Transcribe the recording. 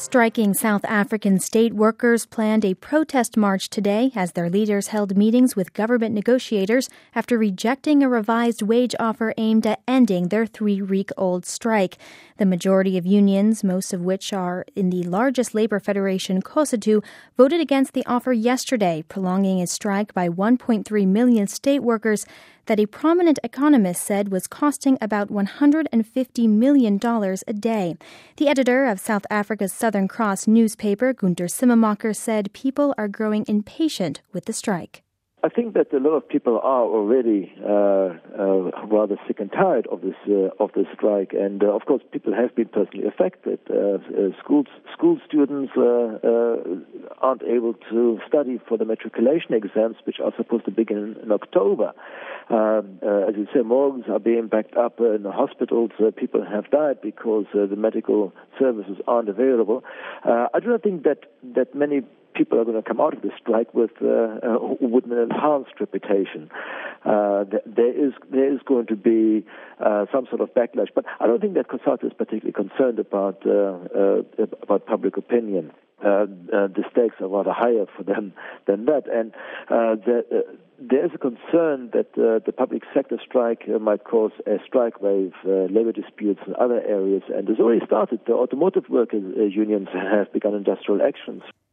Striking South African state workers planned a protest march today as their leaders held meetings with government negotiators after rejecting a revised wage offer aimed at ending their 3-week-old strike. The majority of unions, most of which are in the largest labor federation, COSATU, voted against the offer yesterday, prolonging a strike by 1.3 million state workers that a prominent economist said was costing about $150 million a day. The editor of South Africa's Southern Cross newspaper, Gunter Simmemacher, said people are growing impatient with the strike. I think that a lot of people are already rather sick and tired of this strike, and of course, people have been personally affected. School students aren't able to study for the matriculation exams, which are supposed to begin in October. As you say, morgues are being backed up in the hospitals. People have died because the medical services aren't available. I do not think that many people are going to come out of the strike with an enhanced reputation. There is going to be some sort of backlash, but I don't think that COSATU is particularly concerned about public opinion. The stakes are rather higher for them than that, and there is a concern that the public sector strike might cause a strike wave, labor disputes in other areas, and it's already started. The automotive workers unions have begun industrial actions.